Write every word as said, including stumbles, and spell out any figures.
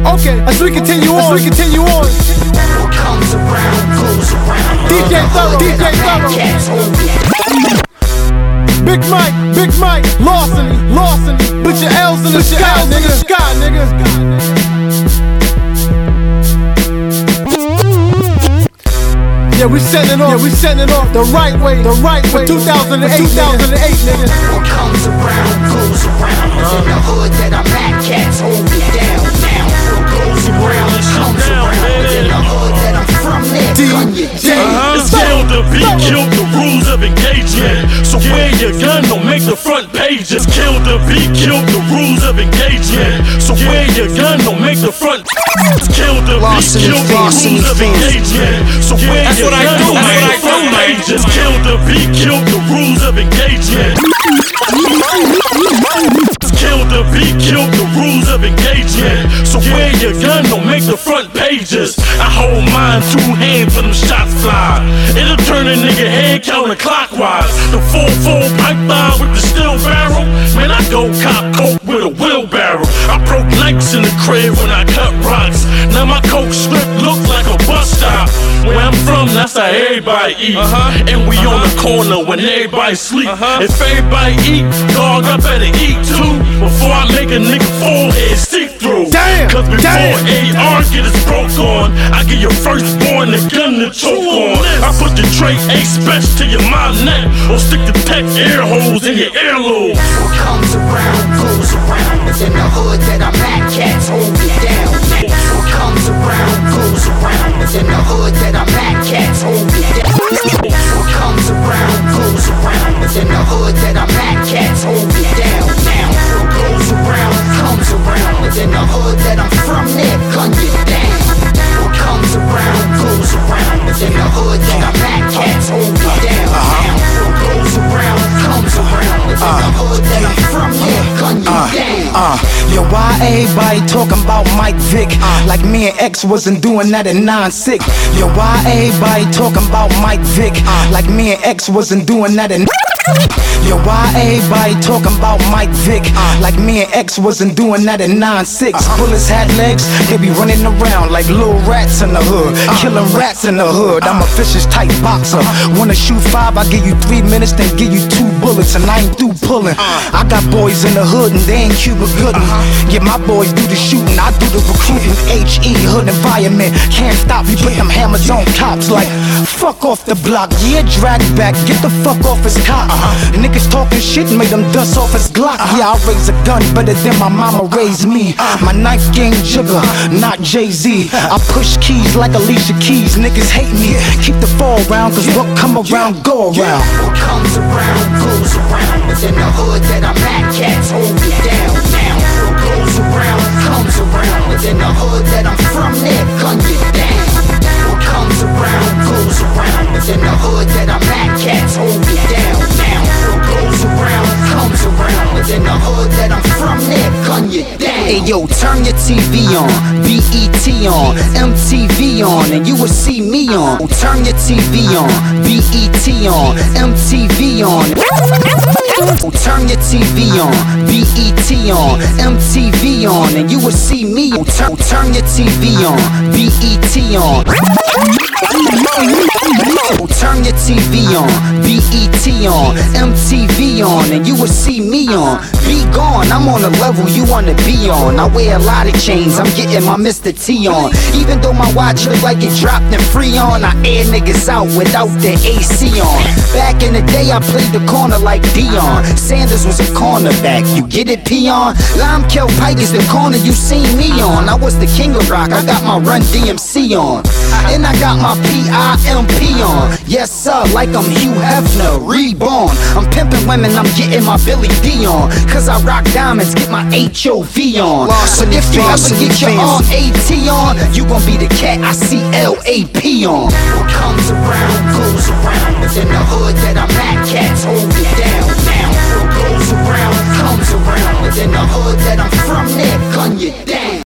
Okay, as we continue on, as we continue on. What comes around goes around. D J Thorough, D J Thorough. Big Mike, Big Mike, Larceny, Larceny. Put your L's in the sky, nigga. Sky, nigga. Yeah, we setting it off. Yeah, we setting it off the right way, the right way. two thousand eight, two thousand eight, nigga. What comes around goes around. In the hood that I'm at, cats hold me down. Now what goes around comes around. In the hood that I'm from, there gun you down. It's killed to be killed, the rules of engagement. So wear your gun, don't make the front pages. Killed to be killed, the rules of engagement. So wear your gun, don't make the front. It's killed to be killed, the rules of engagement. So wear your gun, don't make the front pages. Killed to be killed, the rules of engagement. It's killed to be killed, the rules of engagement. So wear your gun, don't make the front pages. I hold mine two hands when them shots fly. It'll turn a nigga head counterclockwise. The full full pipeline with the steel barrel. Man, I go cop coke with a wheelbarrow. I broke lights in the crib when I cut rocks. Now my coke strip look like a bus stop. Where I'm from, that's how everybody eat. Uh-huh. And we uh-huh. on the corner when everybody sleep. Uh-huh. If everybody eat, dog, I better eat too. Before I make a nigga forehead see through. Damn, Cause before damn. A R get his broke on, I give your firstborn the gun to choke on. I put the tray A-Specs to your mouth neck, or stick the tech air holes in your earlobe. What comes around goes around. In the hood that I'm at, cats hold me down. What comes around goes around. In the hood that I'm at, cats hold me down. What comes around goes around. In the hood that I'm at, cats hold me down. Now what goes around comes around. In the hood that I'm from, there gun you down. What comes around goes around. In the hood that I'm at, cats hold me down. Now what goes around comes around. In the hood that I'm from, there gun you down. Uh, yo, why everybody talking about Mike Vick? Uh, like me and X wasn't doing that at nine six. Yo, why everybody talking about Mike Vick? Uh, like me and X wasn't doing that at Yo, why everybody talking about Mike Vick? Uh, like me and X wasn't doing that at nine six. Uh-huh. Bullets had legs, they be running around like little rats in the hood, uh, killing rats in the hood. I'm a vicious type boxer. Wanna shoot five, I give you three minutes, then give you two bullets, and I ain't through pulling. Uh, I got boys in the hood and they ain't Cuba Gooding. Uh-huh. Yeah, my boys do the shooting, I do the recruiting. H E hood environment, can't stop. We put them hammers on cops like fuck off the block. Yeah, drag back, get the fuck off his cock. Uh-huh. Niggas talking shit, made them dust off his Glock. Uh-huh. Yeah, I raise a gun better than my mama raised me. Uh-huh. My knife game jigger, not Jay-Z. Uh-huh. I push keys like Alicia Keys. Niggas hate me, yeah. Keep the fall around, cause yeah. what come around, yeah. go around. Yeah. What comes around, goes around. In the hood that I'm at, cats hold me down. Now what goes around, comes around. In the hood that I'm from, there gun you down. What comes around, goes around. In the hood that I'm at, cats hold me down. Now what goes around, comes around. In the hood that I'm from, there gun you down. Hey yo, turn your T V on, B E T on, M T V on, and you will see me on. Turn your T V on, B E T on, M T V on. Turn your T V on, B E T on, M T V on, and you will see me. Turn, turn your T V on, B E T on. Turn your T V on, B E T on, M T V on, and you will see me on. Be gone, I'm on a level you wanna be on. I wear a lot of chains, I'm getting my Mister T on. Even though my watch look like it dropped and free on, I air niggas out without the A C on. Back in the day, I played the corner like Dion. Sanders was a cornerback, you get it, peon? Lime Kel Pike is the corner you seen me on. I was the king of rock, I got my Run D M C on. And I got my P I M P on. Yes sir, like I'm Hugh Hefner, reborn. I'm pimping women, I'm getting my Billy D on. Cause I rock diamonds, get my H O V on. But if you ever get your R A T on, you gon' be the cat I C L A P on. What comes around, goes around. In the hood that I'm at, cats hold me down. Now what goes around, comes around. In the hood that I'm from, there gun you down.